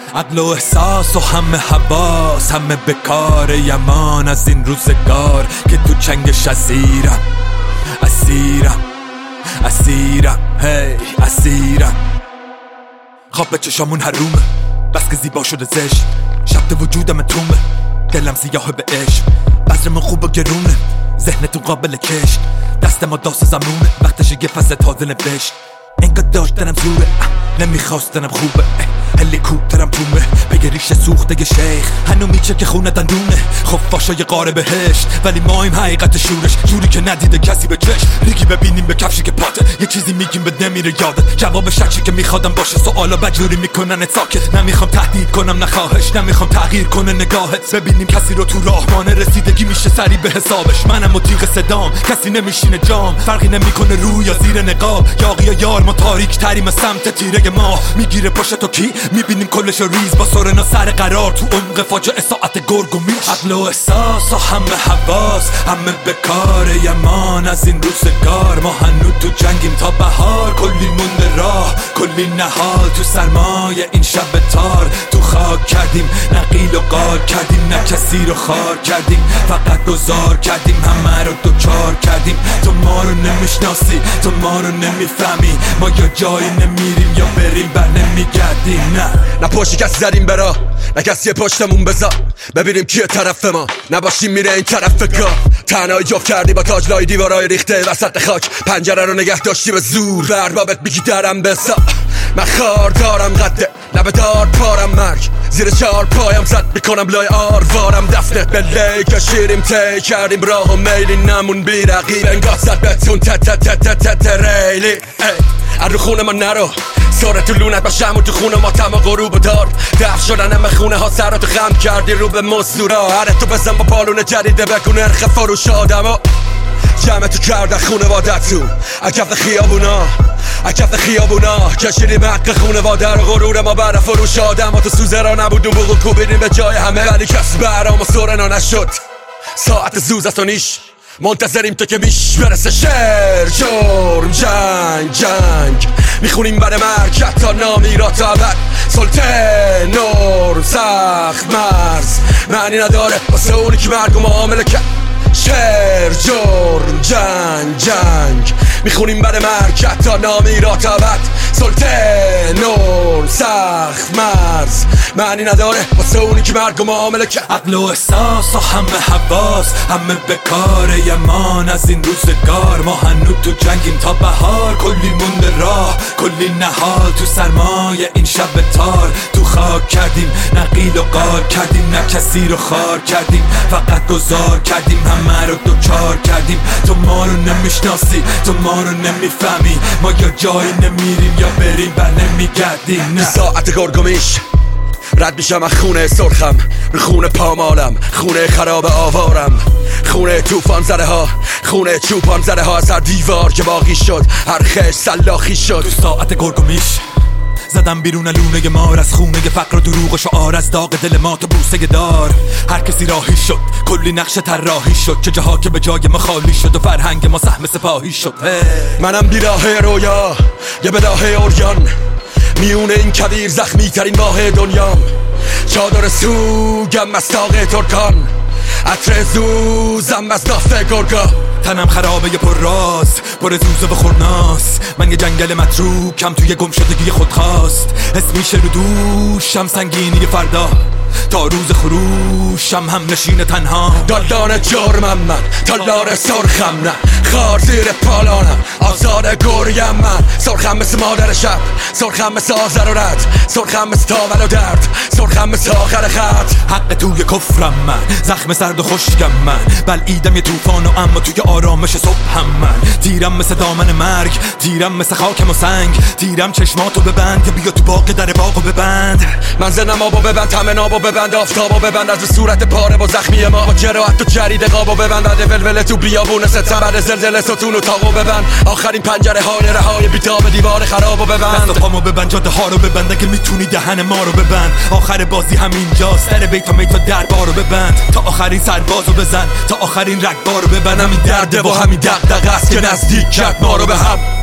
عقل و احساس و همه حواس، همه به کار یمان از این روزگار که تو چنگش اسیرم هی اسیرم. خواب به چشامون حرومه بس که زیبا شده زشت، شب وجودم تومه دلم سیاه به عشق. بذرمون خوب و گرونه ذهنتون قابل کشت، دست ما داست زمونه وقتش یه فصل تازه نوشت. انگار داشتنم زوره نمیخواستنم خوبه، هلیکوپترم تومه پی ریش سوخته ی شیخ. هنو میچه که خونه دندونه خفاشای قاره بهشت، ولی مایم حقیقت شورش جوری که ندیده کسی به چشم. ریگی ببینیم به کفشی که پاته، یه چیزی میگیم به نمیره یادت. جواب شکی که میخوادم باشه سوالا بجوری میکنن ساکت. نمیخوام تهدید کنم نخواهش، نمیخوام تغییر کنه نگاهت. ببینیم کسی رو تو راه مانه رسیدگی میشه سری به حسابش. منم و تیغ صدام کسی نمیشینه جام، فرقی نمیکنه روی یا زیر نقاب. یاقی یا یار ما تاریک تریم سمت تیره ما. میگیره پشت تو کی میبینیم کلش ریز با سرنا سر قرار تو عمق فاجعه ساعت گرگ و میش. عقل و احساس و همه حواس، همه به کار یمان از این روزگار. ما هنو تو جنگیم تا بهار، کلی مونده راه کلی نهال تو سرمایه این شب تار. تو خاک کردیم نقیل و قال کردیم، نه کسی رو خار کردیم فقط گذار کردیم. همه رو دوچار کردیم، تو ما رو نمیشناسی تو ما رو نمیفهمی. ما یا جایی نمیریم یا بریم بر نمیگردیم. نه پشتی کسی زدیم برا، نه کسی پشتمون بذار ببینیم کیه طرف ما. نباشیم میره این طرف گاه، تنهایی جفت کردی با تاج لای دیوارای ریخته وسط خاک. پنجره رو نگه داشتی به زور، بربابت میگی درم بسا. من خار دارم قده لب دار پارم، مرگ زیر چار پایم زد میکنم لای آروارم. دفنه به لی کشیریم تی کردیم راه و میلی، نمون بی رقیب انگاه زد بتون ریلی. ارو خونه ما نرو ساره تو لونت باشم و تو خونه ما تما غروب دار. دف شدن همه خونه ها سر تو خم کردی رو به مزدورا. هره تو بزن با پالون جدیده بکن نرخ فروش آدم ها. جمع تو کردن خونواده تو اکف خیابونا کشیدیم حق خونواده رو. غرور ما بر فروش آدم ها تو سوزه را نبود و بگو کوبیدیم به جای همه، ولی کس برام و سورنا نشد. ساعت زوز است و نیش منتظریم تو که بیش برسه. شعر جرم جنگ میخونیم بر مرگ حتی نامیرا تا ابد. سلطه نور سخت مرز معنی نداره واسه اونی که مرگ و معامله کرد. شعر جرم جنگ میخونیم بر مرگ حتی نامیرا تا ابد. سلطه نور سخت مرز معنی نداره واسه اونی که مرگ و معامله کرد. عقل و احساس و همه حواس، همه به کار یمان از این روزگار. ما هنو تو جنگیم تا بهار، کلی مونده راه کلی نهال تو سرمایه این شب تار. تو خاک کردیم نقیل و قال کردیم، نه کسی رو خار کردیم فقط گذار کردیم. همه رو دوچار کردیم، تو ما رو نمیشناسی تو ما رو نمیفهمی. ما یا جایی نمیریم یا بریم بر نمیگردیم. تو ساعت گرگومیش رد میشم از خونه سرخم، رو خونه پامالم، خونه خراب آوارم، خونه توفان زده ها، خونه چوپان زده ها. از هر دیوار که باقی شد هر خش سلاخی شد. تو ساعت گرگومیش زدم بیرون لونه مار از خونه فقر و دروغ و شعار. از داغ دل ما تو بوسه دار هر کسی راهی شد، کلی نقش طراحی شد. چه جاها که به جای ما خالی شد و فرهنگ ما سهم سپاهی شد. منم بیراه رویا یه بداه اوریان، میونه این کویر زخمی ترین ماه دنیام. چادر سوگم از تاق ترکان، عطر زوزم از نافت گرگا. تنم خرابه پر راز پر زوزه و خورناس. من یه جنگل متروکم توی گم شدگی خود خواست. حس میشه رو دوشم سنگینی فردا، تا روز خروشم هم نشین تنها. دالدان جرمم من تالار سرخم نه، خار زیر پالانم آزاد گریم من. سرخم مثل مادر شب، سرخم مثل آذر و رد، سرخم مثل تاول و درد، سرخم مثل آخر خط. حق توی کفرم من، زخم سرد و خشکم من، بلعیدم یه توفان و اما توی آرامش صبحم من. تیرم مثل دامن مرگ، تیرم مثل خاکم و سنگ، تیرم چشماتو ببند که بیا تو باغ در باغو ببند. من زنم آبو ببند، تمن آبو ببند، آفتابو ببند از صورت پاره با زخمی ما. با جراحت تو جرید قابو ببند، عده ولوله تو بیابون ستبر زلزله ستون و تاقو ببند. آخرین پنجره های رهای بیتاب دیوار خرابو ببند. دست و پامو ببند، جاده ها رو ببند، اگه میتونی دهن ما رو ببند. آخر بازی همینجاست، در بیت و میت و دربارو ببند. تا آخرین سربازو بزن، تا آخرین رگبارو ببند. همین درده و همین دغدغه است که نزدیک کرد ما رو به هم.